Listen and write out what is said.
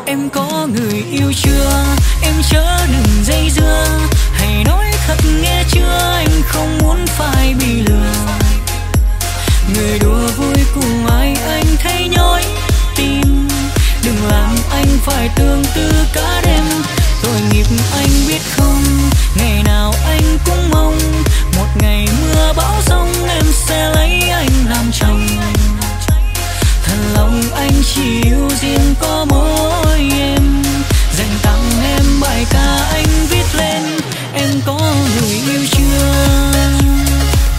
Em có người yêu chưa? Em chớ đừng dây dưa, hãy nói thật nghe chưa, anh không muốn phải bị lừa. Người đùa vui cùng ai anh thấy nhói tim, đừng làm anh phải tương tư cả đêm. Tội nghiệp anh biết không,